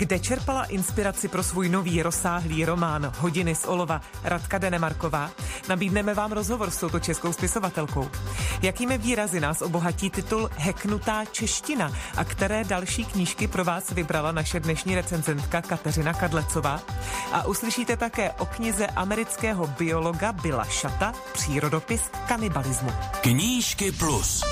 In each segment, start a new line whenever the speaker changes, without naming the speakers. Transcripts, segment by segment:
Kde čerpala inspiraci pro svůj nový rozsáhlý román Hodiny z olova Radka Denemarková? Nabídneme vám rozhovor s touto českou spisovatelkou. Jakými výrazy nás obohatí titul Heknutá čeština a které další knížky pro vás vybrala naše dnešní recenzentka Kateřina Kadlecová? A uslyšíte také o knize amerického biologa Billa Shatta Přírodopis kanibalismu.
Knížky plus.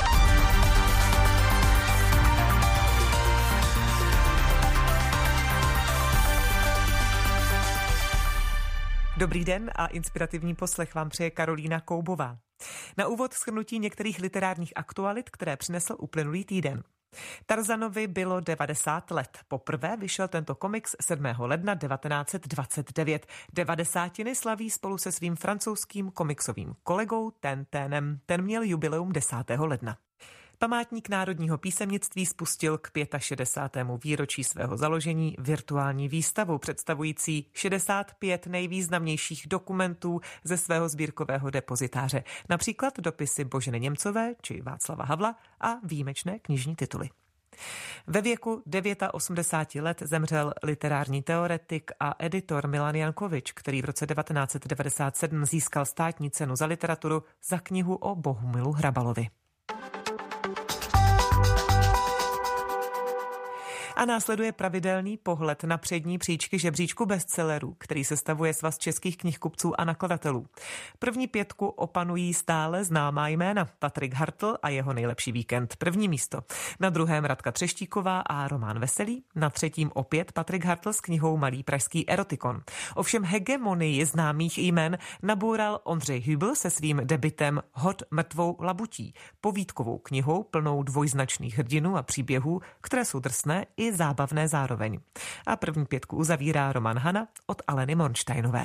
Dobrý den a inspirativní poslech vám přeje Karolína Koubová. Na úvod shrnutí některých literárních aktualit, které přinesl uplynulý týden. Tarzanovi bylo 90 let. Poprvé vyšel tento komiks 7. ledna 1929. 90. slaví spolu se svým francouzským komiksovým kolegou Tinténem. Ten měl jubileum 10. ledna. Památník národního písemnictví spustil k 65. výročí svého založení virtuální výstavu představující 65 nejvýznamnějších dokumentů ze svého sbírkového depozitáře, například dopisy Boženy Němcové či Václava Havla a výjimečné knižní tituly. Ve věku 89 let zemřel literární teoretik a editor Milan Jankovič, který v roce 1997 získal státní cenu za literaturu za knihu o Bohumilu Hrabalovi. A následuje pravidelný pohled na přední příčky žebříčku bestsellerů, který sestavuje Svaz českých knihkupců a nakladatelů. První 5 opanují stále známá jména: Patrik Hartl a jeho Nejlepší víkend, první místo. Na druhém Radka Třeštíková a Roman Veselý, na třetím opět Patrik Hartl s knihou Malý pražský erotikon. Ovšem hegemonii známých jmen naboural Ondřej Hübl se svým debutem Hod mrtvou labutí, povídkovou knihou plnou dvojznačných hrdinů a příběhů, které jsou drsné i zábavné zároveň. A první 5 uzavírá Roman Hana od Aleny Mornsteinové.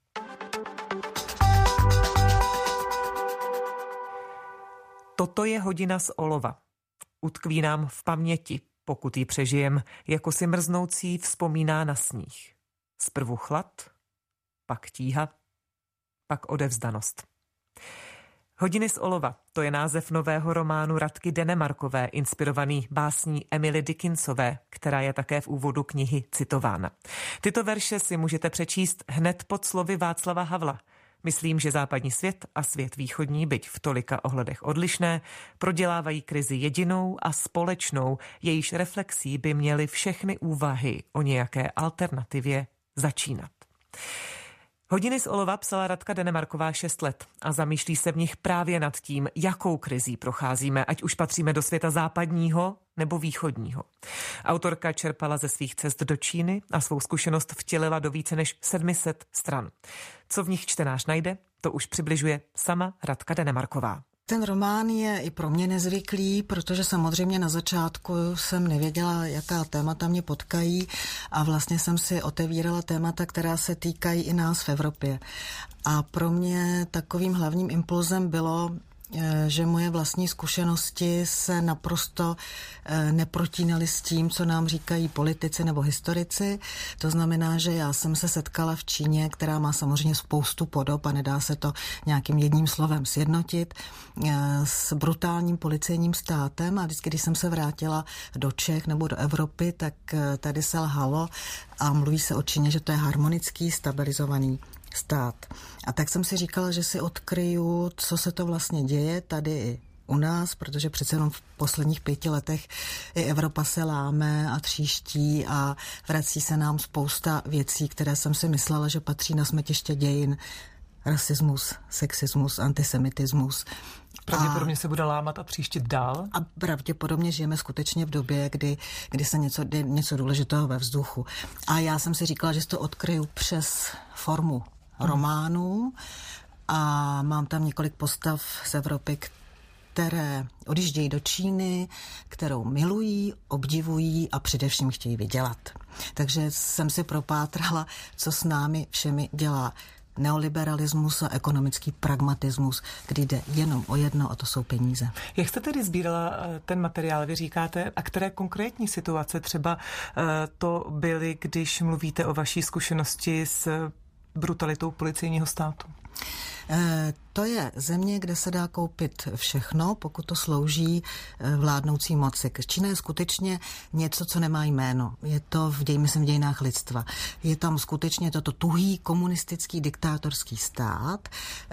Toto je hodina z olova. Utkví nám v paměti, pokud ji přežijem, jako si mrznoucí vzpomíná na sníh. Zprvu chlad, pak tíha, pak odevzdanost. Hodiny z olova, to je název nového románu Radky Denemarkové, inspirovaný básní Emily Dickinsové, která je také v úvodu knihy citována. Tyto verše si můžete přečíst hned pod slovy Václava Havla. Myslím, že západní svět a svět východní, byť v tolika ohledech odlišné, prodělávají krizi jedinou a společnou, jejíž reflexí by měly všechny úvahy o nějaké alternativě začínat. Hodiny z olova psala Radka Denemarková 6 let a zamýšlí se v nich právě nad tím, jakou krizí procházíme, ať už patříme do světa západního nebo východního. Autorka čerpala ze svých cest do Číny a svou zkušenost vtělila do více než 700 stran. Co v nich čtenář najde, to už přibližuje sama Radka Denemarková.
Ten román je i pro mě nezvyklý, protože samozřejmě na začátku jsem nevěděla, jaká témata mě potkají a vlastně jsem si otevírala témata, která se týkají i nás v Evropě. A pro mě takovým hlavním impulzem bylo, že moje vlastní zkušenosti se naprosto neprotínaly s tím, co nám říkají politici nebo historici. To znamená, že já jsem se setkala v Číně, která má samozřejmě spoustu podob a nedá se to nějakým jedním slovem sjednotit, s brutálním policejním státem, a vždycky, když jsem se vrátila do Čech nebo do Evropy, tak tady se lhalo a mluví se o Číně, že to je harmonický, stabilizovaný stát. A tak jsem si říkala, že si odkryju, co se to vlastně děje tady i u nás, protože přece jenom v posledních 5 letech i Evropa se láme a tříští a vrací se nám spousta věcí, které jsem si myslela, že patří na smetiště dějin. Rasismus, sexismus, antisemitismus.
Pravděpodobně se bude lámat a příštit dál.
A pravděpodobně žijeme skutečně v době, kdy se něco důležitého ve vzduchu. A já jsem si říkala, že si to odkryju přes formu románů a mám tam několik postav z Evropy, které odjíždějí do Číny, kterou milují, obdivují a především chtějí vydělat. Takže jsem si propátrala, co s námi všemi dělá neoliberalismus a ekonomický pragmatismus, kdy jde jenom o jedno, a to jsou peníze.
Jak jste tedy sbírala ten materiál, vy říkáte, a které konkrétní situace třeba to byly, když mluvíte o vaší zkušenosti s brutalitou policejního státu?
To je země, kde se dá koupit všechno, pokud to slouží vládnoucí moci. Čína je skutečně něco, co nemá jméno. Je to v dějinách lidstva. Je tam skutečně toto tuhý komunistický diktátorský stát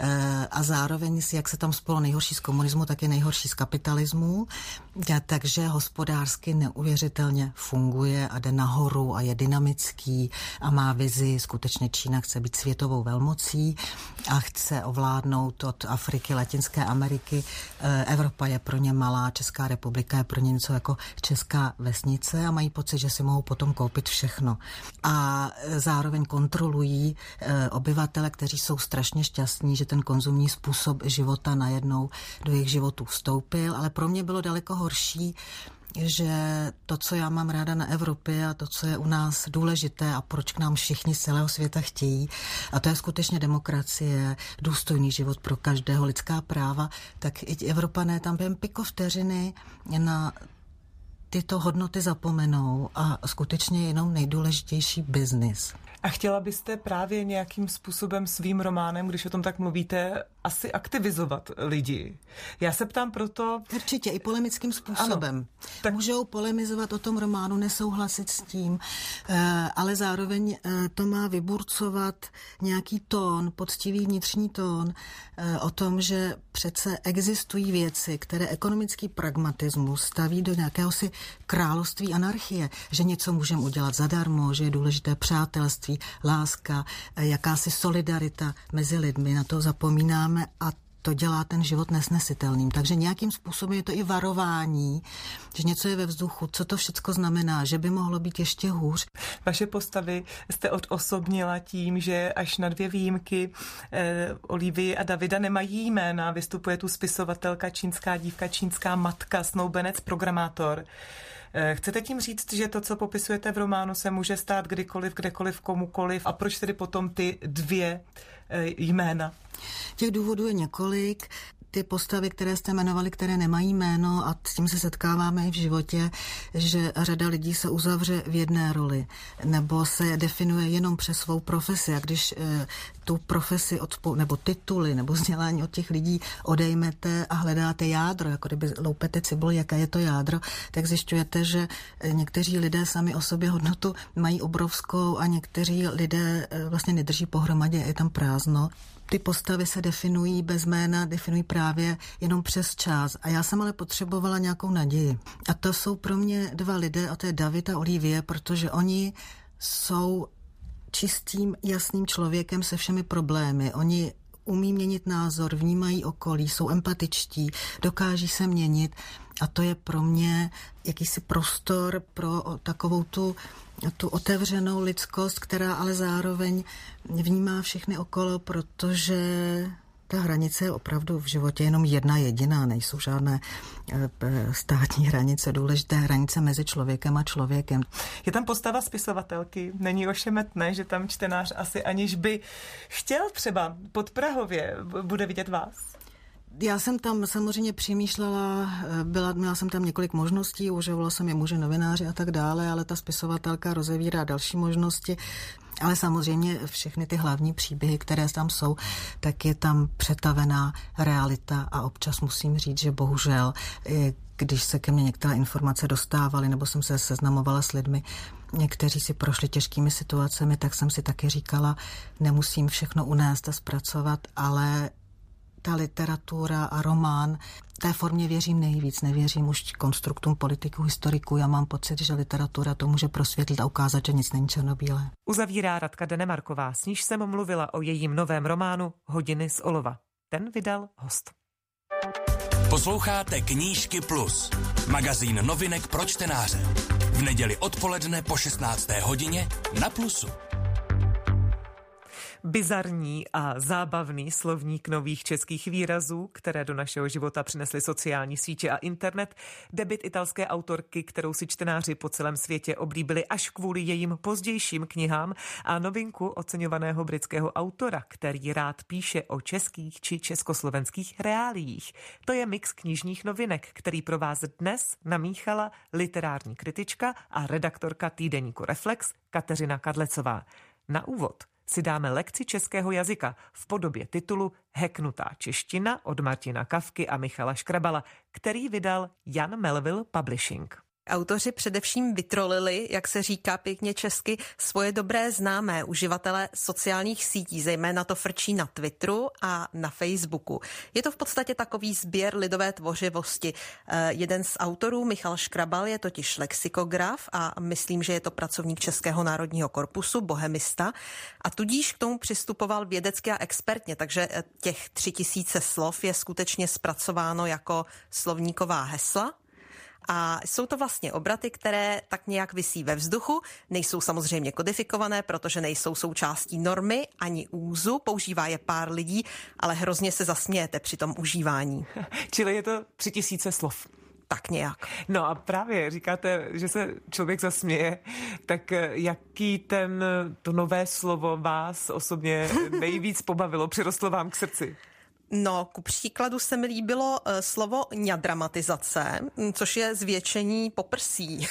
a zároveň, jak se tam spolo nejhorší z komunismu, tak je nejhorší z kapitalismu. Takže hospodářsky neuvěřitelně funguje a jde nahoru a je dynamický a má vizi. Skutečně Čína chce být světovou velmocí a chce ovládnout od Afriky, Latinské Ameriky. Evropa je pro ně malá, Česká republika je pro ně něco jako česká vesnice a mají pocit, že si mohou potom koupit všechno. A zároveň kontrolují obyvatele, kteří jsou strašně šťastní, že ten konzumní způsob života najednou do jejich životů vstoupil, ale pro mě bylo daleko horší, že to, co já mám ráda na Evropě a to, co je u nás důležité a proč k nám všichni z celého světa chtějí, a to je skutečně demokracie, důstojný život pro každého, lidská práva, tak i Evropané tam během pikovteřiny na tyto hodnoty zapomenou a skutečně jenom nejdůležitější biznis.
A chtěla byste právě nějakým způsobem svým románem, když o tom tak mluvíte, asi aktivizovat lidi? Já se ptám proto...
Určitě, i polemickým způsobem. Ano, tak... Můžou polemizovat o tom románu, nesouhlasit s tím, ale zároveň to má vyburcovat nějaký tón, poctivý vnitřní tón o tom, že přece existují věci, které ekonomický pragmatismus staví do nějakéhosi království anarchie, že něco můžeme udělat zadarmo, že je důležité přátelství, láska, jakási solidarita mezi lidmi, na to zapomínáme a to dělá ten život nesnesitelným. Takže nějakým způsobem je to i varování, že něco je ve vzduchu, co to všecko znamená, že by mohlo být ještě hůř.
Vaše postavy jste odosobnila tím, že až na 2 výjimky Olivii a Davida nemají jména. Vystupuje tu spisovatelka, čínská dívka, čínská matka, snoubenec, programátor. Chcete tím říct, že to, co popisujete v románu, se může stát kdykoliv, kdekoliv, komukoliv? A proč tedy potom ty 2 jména?
Těch důvodů je několik. Ty postavy, které jste jmenovali, které nemají jméno, a s tím se setkáváme i v životě, že řada lidí se uzavře v jedné roli nebo se definuje jenom přes svou profesi. A když tu profesi nebo tituly nebo vzdělání od těch lidí odejmete a hledáte jádro, jako kdyby loupete cibuli, jaké je to jádro, tak zjišťujete, že někteří lidé sami o sobě hodnotu mají obrovskou a někteří lidé vlastně nedrží pohromadě, je tam prázdno. Ty postavy se definují bez jména, definují právě jenom přes čas. A já jsem ale potřebovala nějakou naději. A to jsou pro mě 2 lidé, a to je David a Olivie, protože oni jsou čistým, jasným člověkem se všemi problémy. Oni umí měnit názor, vnímají okolí, jsou empatičtí, dokáží se měnit. A to je pro mě jakýsi prostor pro takovou tu otevřenou lidskost, která ale zároveň vnímá všechny okolo, protože ta hranice je opravdu v životě jenom jedna jediná, nejsou žádné státní hranice, důležité hranice mezi člověkem a člověkem.
Je tam postava spisovatelky, není ošemetné, že tam čtenář asi aniž by chtěl třeba podprahově bude vidět vás?
Já jsem tam samozřejmě přemýšlela, měla jsem tam několik možností, užívala jsem je muže, novináři a tak dále, ale ta spisovatelka rozevírá další možnosti. Ale samozřejmě všechny ty hlavní příběhy, které tam jsou, tak je tam přetavená realita a občas musím říct, že bohužel, když se ke mně některé informace dostávaly, nebo jsem se seznamovala s lidmi, někteří si prošli těžkými situacemi, tak jsem si taky říkala, nemusím všechno unést a zpracovat, ale ta literatura a román, té formě věřím nejvíc, nevěřím už konstruktům politiků, historiků. Já mám pocit, že literatura to může prosvětlit a ukázat, že nic není černobílé.
Uzavírá Radka Denemarková, s níž jsem mluvila o jejím novém románu Hodiny z olova. Ten vydal Host.
Posloucháte Knížky Plus, magazín novinek pro čtenáře. V neděli odpoledne po 16. hodině na Plusu.
Bizarní a zábavný slovník nových českých výrazů, které do našeho života přinesly sociální sítě a internet, debut italské autorky, kterou si čtenáři po celém světě oblíbili až kvůli jejím pozdějším knihám, a novinku oceňovaného britského autora, který rád píše o českých či československých reáliích. To je mix knižních novinek, který pro vás dnes namíchala literární kritička a redaktorka týdeníku Reflex Kateřina Kadlecová. Na úvod si dáme lekci českého jazyka v podobě titulu Heknutá čeština od Martina Kafky a Michala Škrabala, který vydal Jan Melville Publishing.
Autoři především vytrolili, jak se říká pěkně česky, svoje dobré známé uživatele sociálních sítí, zejména to frčí na Twitteru a na Facebooku. Je to v podstatě takový sběr lidové tvořivosti. Jeden z autorů, Michal Škrabal, je totiž lexikograf a myslím, že je to pracovník Českého národního korpusu, bohemista, a tudíž k tomu přistupoval vědecky a expertně, takže těch 3000 slov je skutečně zpracováno jako slovníková hesla. A jsou to vlastně obraty, které tak nějak visí ve vzduchu, nejsou samozřejmě kodifikované, protože nejsou součástí normy ani úzu, používá je pár lidí, ale hrozně se zasmějete při tom užívání.
Čili je to 3000 slov.
Tak nějak.
No a právě říkáte, že se člověk zasměje, tak jaký to nové slovo vás osobně nejvíc pobavilo, přirostlo vám k srdci?
No, ku příkladu se mi líbilo slovo ňadramatizace, což je zvětšení poprsí.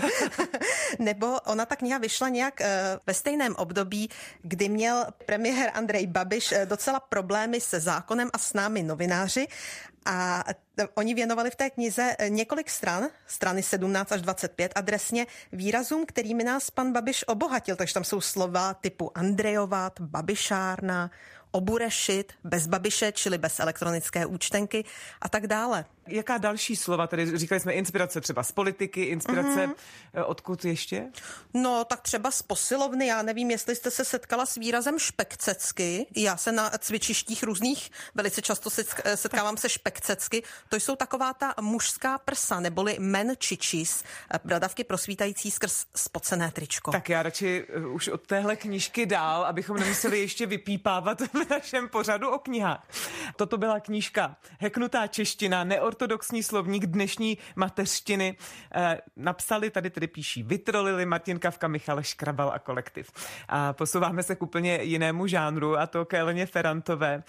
Nebo ona ta kniha vyšla nějak ve stejném období, kdy měl premiér Andrej Babiš docela problémy se zákonem a s námi novináři. A oni věnovali v té knize několik strany 17 až 25, adresně výrazům, kterými nás pan Babiš obohatil. Takže tam jsou slova typu Andrejovat, Babišárna, oburešit, bez Babiše, čili bez elektronické účtenky a tak dále.
Jaká další slova? Tedy říkali jsme inspirace třeba z politiky, inspirace odkud ještě?
No, tak třeba z posilovny. Já nevím, jestli jste se setkala s výrazem špekcecky. Já se na cvičištích různých velice často setkávám se špekcecky. To jsou taková ta mužská prsa, neboli men chichis, bradavky prosvítající skrz spocené tričko.
Tak já radši už od téhle knížky dál, abychom nemuseli ještě vypípávat v našem pořadu o knihách. Toto byla knížka Heknutá čeština, neortodoxní slovník dnešní mateřštiny. Napsali, tady tedy píší, vytrolili Martin Kafka, Michal Škrabal a kolektiv. A posouváme se k úplně jinému žánru, a to k Eleně Ferrantové,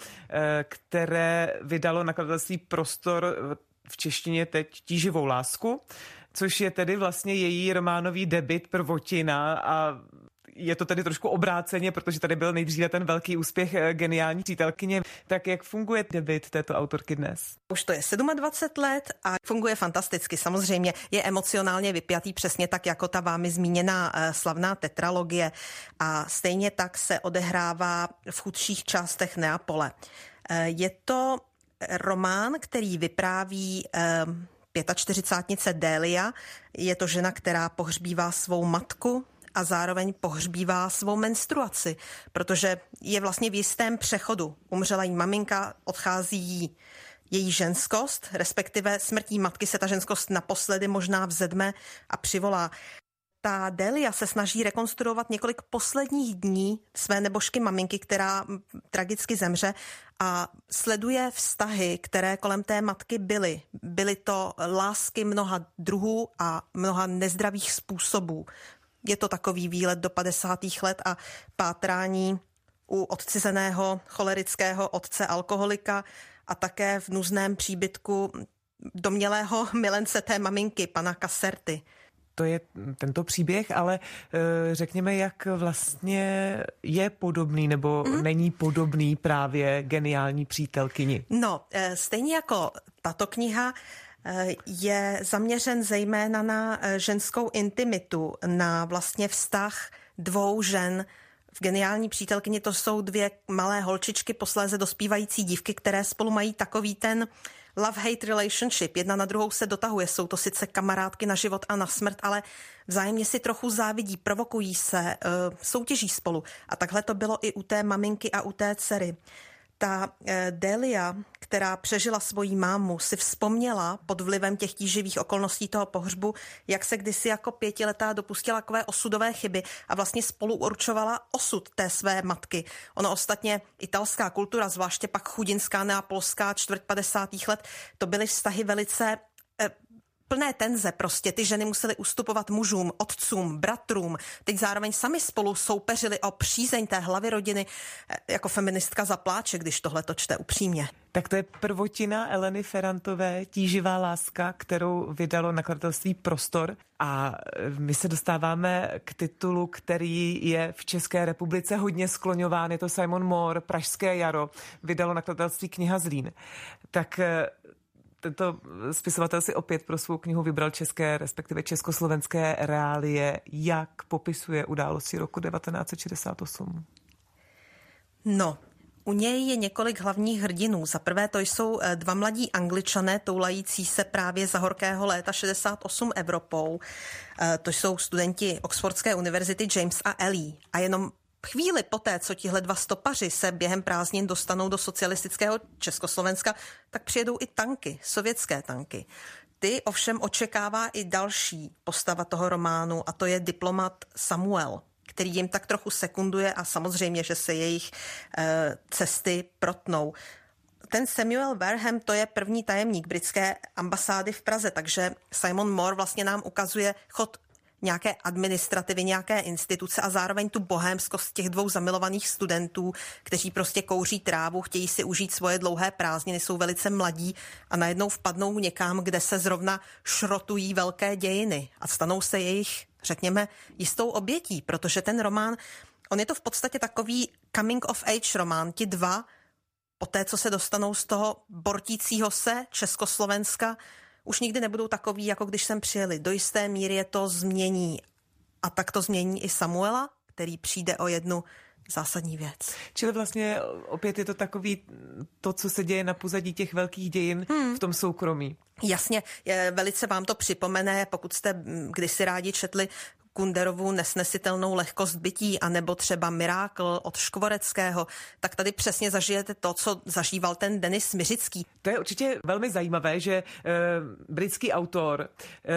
které vydalo nakladatelství Prostor v češtině teď Tíživou lásku, což je tedy vlastně její románový debut, prvotina, a je to tedy trošku obráceně, protože tady byl nejdříve ten velký úspěch Geniální přítelkyně. Tak jak funguje debut této autorky dnes?
Už to je 27 let a funguje fantasticky. Samozřejmě je emocionálně vypjatý, přesně tak jako ta vámi zmíněná slavná tetralogie, a stejně tak se odehrává v chudších částech Neapole. Je to román, který vypráví 45-nice Delia. Je to žena, která pohřbívá svou matku a zároveň pohřbívá svou menstruaci, protože je vlastně v jistém přechodu. Umřela jí maminka, odchází jí její ženskost, respektive smrtí matky se ta ženskost naposledy možná vzedme a přivolá. Ta Delia se snaží rekonstruovat několik posledních dní své nebožky maminky, která tragicky zemře, a sleduje vztahy, které kolem té matky byly. Byly to lásky mnoha druhů a mnoha nezdravých způsobů. Je to takový výlet do 50. let a pátrání u odcizeného cholerického otce alkoholika a také v nuzném příbytku domnělého milence té maminky, pana Caserty.
To je tento příběh, ale řekněme, jak vlastně je podobný nebo není podobný právě Geniální přítelkyni.
No, stejně jako tato kniha je zaměřen zejména na ženskou intimitu, na vlastně vztah dvou žen. V Geniální přítelkyni to jsou dvě malé holčičky, posléze dospívající dívky, které spolu mají takový ten love-hate relationship. Jedna na druhou se dotahuje, jsou to sice kamarádky na život a na smrt, ale vzájemně si trochu závidí, provokují se, soutěží spolu. A takhle to bylo i u té maminky a u té dcery. Ta Delia, která přežila svoji mámu, si vzpomněla pod vlivem těch tíživých okolností toho pohřbu, jak se kdysi jako 5letá dopustila takové osudové chyby a vlastně spolu určovala osud té své matky. Ono ostatně italská kultura, zvláště pak chudinská neapolská čtvrt 50. let, to byly vztahy velice plné tenze, prostě ty ženy musely ustupovat mužům, otcům, bratrům, teď zároveň sami spolu soupeřili o přízeň té hlavy rodiny. Jako feministka zapláče, když tohle to čte upřímně.
Tak to je prvotina Eleny Ferrantové, Tíživá láska, kterou vydalo nakladatelství Prostor. A my se dostáváme k titulu, který je v České republice hodně skloňován. Je to Simon Moore, Pražské jaro, vydalo nakladatelství Kniha Zlín. Tak tento spisovatel si opět pro svou knihu vybral české, respektive československé reálie. Jak popisuje události roku 1968?
No, u něj je několik hlavních hrdinů. Za prvé to jsou dva mladí Angličané toulající se právě za horkého léta 68 Evropou. To jsou studenti Oxfordské univerzity James a Ellie. A jenom chvíli poté, co tihle dva stopaři se během prázdnin dostanou do socialistického Československa, tak přijedou i tanky, sovětské tanky. Ty ovšem očekává i další postava toho románu, a to je diplomat Samuel, který jim tak trochu sekunduje a samozřejmě, že se jejich cesty protnou. Ten Samuel Wareham, to je první tajemník britské ambasády v Praze, takže Simon Moore vlastně nám ukazuje chod nějaké administrativy, nějaké instituce a zároveň tu bohémskost těch dvou zamilovaných studentů, kteří prostě kouří trávu, chtějí si užít svoje dlouhé prázdniny, jsou velice mladí a najednou vpadnou někam, kde se zrovna šrotují velké dějiny a stanou se jejich, řekněme, jistou obětí, protože ten román, on je to v podstatě takový coming of age román. Ti dva, poté co se dostanou z toho bortícího se Československa, už nikdy nebudou takový, jako když sem přijeli. Do jisté míry je to změní. A tak to změní i Samuela, který přijde o jednu zásadní věc.
Čili vlastně opět je to takový to, co se děje na pozadí těch velkých dějin v tom soukromí.
Jasně, velice vám to připomene, pokud jste kdysi rádi četli Kunderovu Nesnesitelnou lehkost bytí, anebo třeba Mirákl od Škvoreckého, tak tady přesně zažijete to, co zažíval ten Denis Miřický.
To je určitě velmi zajímavé, že britský autor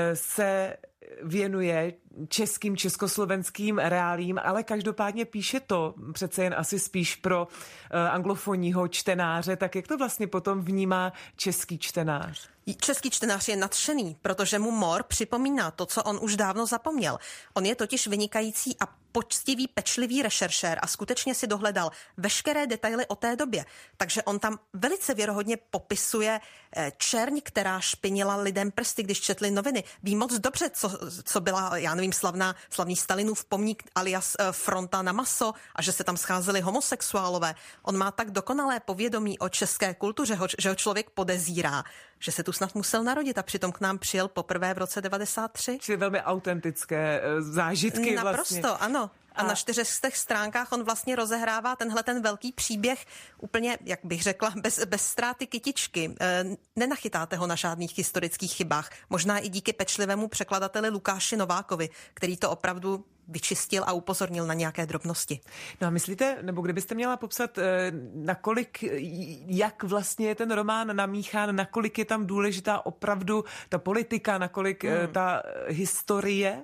se věnuje českým, československým reálím, ale každopádně píše to přece jen asi spíš pro anglofonního čtenáře. Tak jak to vlastně potom vnímá český čtenář?
Český čtenář je nadšený, protože mu Moore připomíná to, co on už dávno zapomněl. On je totiž vynikající a poctivý, pečlivý rešeršér a skutečně si dohledal veškeré detaily o té době. Takže on tam velice věrohodně popisuje čerň, která špinila lidem prsty, když četli noviny. Ví moc dobře, co byla, já nevím, slavný Stalinův pomník alias Fronta na maso a že se tam scházeli homosexuálové. On má tak dokonalé povědomí o české kultuře, že ho člověk podezírá, že se tu snad musel narodit a přitom k nám přijel poprvé v roce 93.
Čili velmi autentické zážitky vlastně.
Naprosto, ano. A na 400 stránkách on vlastně rozehrává ten velký příběh úplně, jak bych řekla, bez ztráty kytičky. Nenachytáte ho na žádných historických chybách. Možná i díky pečlivému překladateli Lukáši Novákovi, který to opravdu vyčistil a upozornil na nějaké drobnosti.
No a myslíte, nebo kdybyste měla popsat, nakolik, jak vlastně je ten román namíchán, nakolik je tam důležitá opravdu ta politika, nakolik ta historie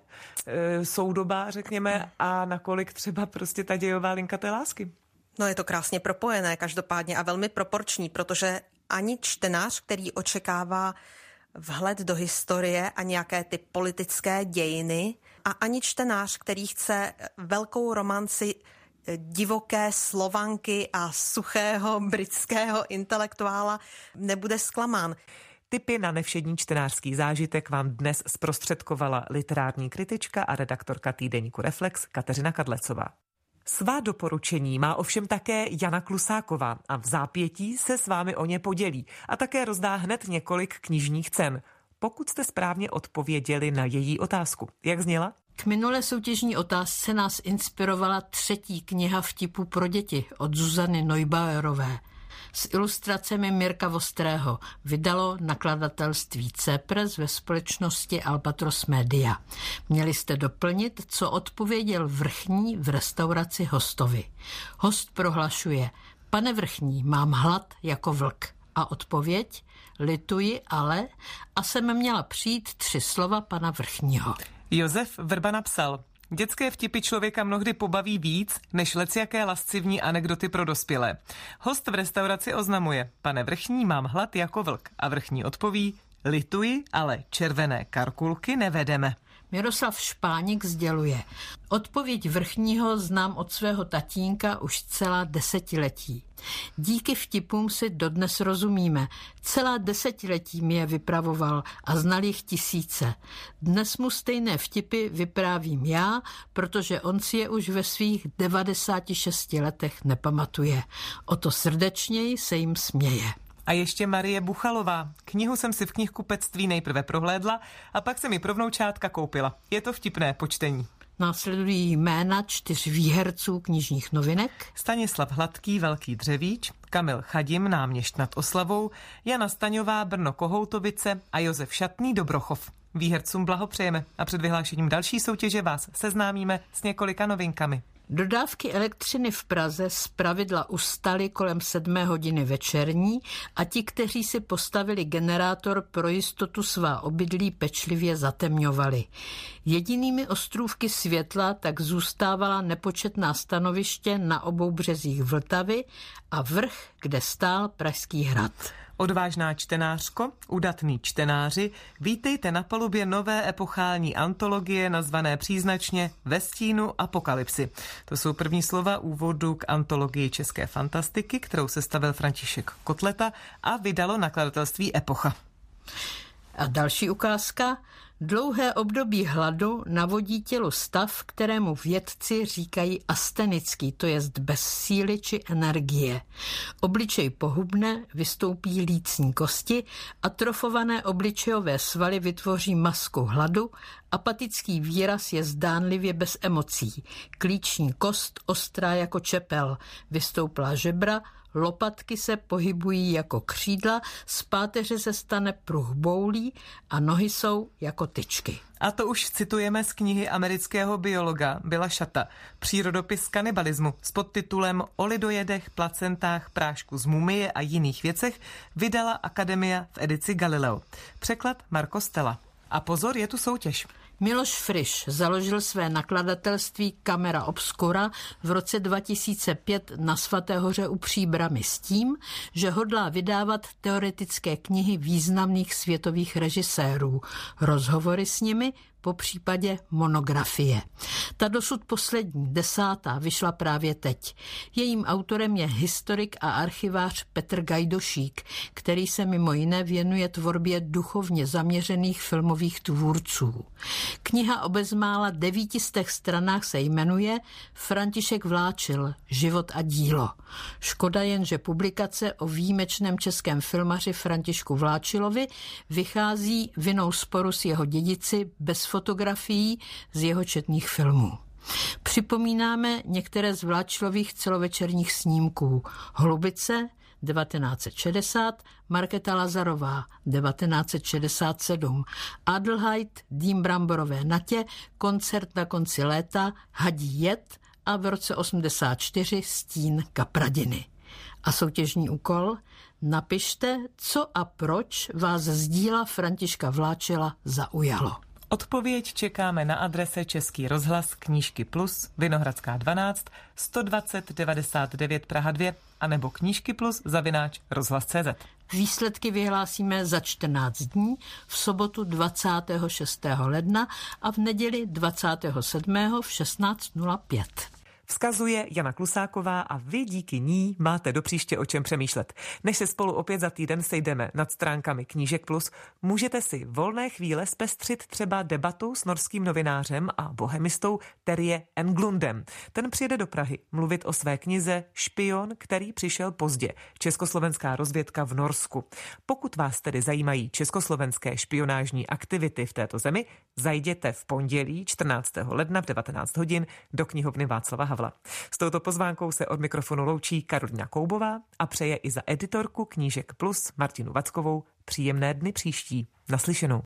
soudobá, řekněme, a nakolik třeba prostě ta dějová linka té lásky?
No je to krásně propojené každopádně a velmi proporční, protože ani čtenář, který očekává vhled do historie a nějaké ty politické dějiny, a ani čtenář, který chce velkou romanci divoké Slovanky a suchého britského intelektuála, nebude zklamán.
Tipy na nevšední čtenářský zážitek vám dnes zprostředkovala literární kritička a redaktorka týdeníku Reflex Kateřina Kadlecová. Svá doporučení má ovšem také Jana Klusáková a v zápětí se s vámi o ně podělí a také rozdá hned několik knižních cen, pokud jste správně odpověděli na její otázku. Jak zněla?
K minulé soutěžní otázce nás inspirovala 3. kniha vtipů pro děti od Zuzany Neubauerové s ilustracemi Mirka Vostrého. Vydalo nakladatelství C-Press ve společnosti Albatros Media. Měli jste doplnit, co odpověděl Vrchní v restauraci hostovi. Host prohlašuje: Pane Vrchní, mám hlad jako vlk. A odpověď: lituji, ale, a jsem měla přijít 3 slova pana Vrchního.
Josef Vrba napsal: dětské vtipy člověka mnohdy pobaví víc, než lecjaké lascivní anekdoty pro dospělé. Host v restauraci oznamuje: pane Vrchní, mám hlad jako vlk. A Vrchní odpoví: lituji, ale červené karkulky nevedeme.
Miroslav Špánik sděluje: odpověď vrchního znám od svého tatínka už celá desetiletí. Díky vtipům si dodnes rozumíme. Celá desetiletí mi je vypravoval a znal jich tisíce. Dnes mu stejné vtipy vyprávím já, protože on si je už ve svých 96 letech nepamatuje. O to srdečněji se jim směje.
A ještě Marie Buchalová. Knihu jsem si v knihkupectví nejprve prohlédla a pak se mi pro vnoučátka koupila. Je to vtipné po čtení.
Následují jména 4 výherců knižních novinek.
Stanislav Hladký, Velký Dřevíč, Kamil Chadim, Náměšť nad Oslavou, Jana Staňová, Brno Kohoutovice a Josef Šatný, Dobrochov. Výhercům blahopřejeme a před vyhlášením další soutěže vás seznámíme s několika novinkami.
Dodávky elektřiny v Praze zpravidla ustaly kolem 7 hodiny večerní a ti, kteří si postavili generátor, pro jistotu svá obydlí pečlivě zatemňovali. Jedinými ostrůvky světla tak zůstávala nepočetná stanoviště na obou březích Vltavy a vrch, kde stál Pražský hrad.
Odvážná čtenářko, udatný čtenáři, vítejte na palubě nové epochální antologie nazvané příznačně Ve stínu apokalypsy. To jsou první slova úvodu k antologii české fantastiky, kterou sestavil František Kotleta a vydalo nakladatelství Epocha.
A další ukázka. Dlouhé období hladu navodí tělu stav, kterému vědci říkají astenický, to jest bez síly či energie. Obličej pohubne, vystoupí lícní kosti, atrofované obličejové svaly vytvoří masku hladu, apatický výraz je zdánlivě bez emocí. Klíční kost ostrá jako čepel, vystouplá žebra, lopatky se pohybují jako křídla, z páteře se stane pruh boulí a nohy jsou jako tyčky.
A to už citujeme z knihy amerického biologa Billa Shatta Přírodopis kanibalismu s podtitulem O lidojedech, placentách, prášku z mumie a jiných věcech vydala Akademia v edici Galileo. Překlad Marko Stella. A pozor, je tu soutěž.
Miloš Friš založil své nakladatelství Camera Obscura v roce 2005 na Svaté hoře u Příbrami s tím, že hodlá vydávat teoretické knihy významných světových režisérů, rozhovory s nimi, po případě monografie. Ta dosud poslední, 10. vyšla právě teď. Jejím autorem je historik a archivář Petr Gajdošík, který se mimo jiné věnuje tvorbě duchovně zaměřených filmových tvůrců. Kniha o bezmála 900 stranách se jmenuje František Vláčil, život a dílo. Škoda jen, že publikace o výjimečném českém filmaři Františku Vláčilovi vychází vinou sporu s jeho dědici bez fotografií z jeho četných filmů. Připomínáme některé z Vláčilových celovečerních snímků. Hlubice 1960, Markéta Lazarová 1967, Adelheid, Dým bramborové natě, Koncert na konci léta, Hadí jed a v roce 84 Stín Kapradiny. A soutěžní úkol? Napište, co a proč vás z díla Františka Vláčila zaujalo.
Odpověď čekáme na adrese Český rozhlas Knížky Plus, Vinohradská 12, 120 99 Praha 2 anebo knížkyplus@rozhlas.cz.
Výsledky vyhlásíme za 14 dní, v sobotu 26. ledna a v neděli 27. v 16:05.
Vzkazuje Jana Klusáková a vy díky ní máte do příště o čem přemýšlet. Než se spolu opět za týden sejdeme nad stránkami Knížek Plus, můžete si volné chvíle zpestřit třeba debatou s norským novinářem a bohemistou Terje Englundem. Ten přijede do Prahy mluvit o své knize Špion, který přišel pozdě. Československá rozvědka v Norsku. Pokud vás tedy zajímají československé špionážní aktivity v této zemi, zajděte v pondělí 14. ledna v 19 hodin do knihovny Václava Havla. S touto pozvánkou se od mikrofonu loučí Karolina Koubová a přeje i za editorku Knížek Plus Martinu Vackovou příjemné dny příští. Naslyšenou.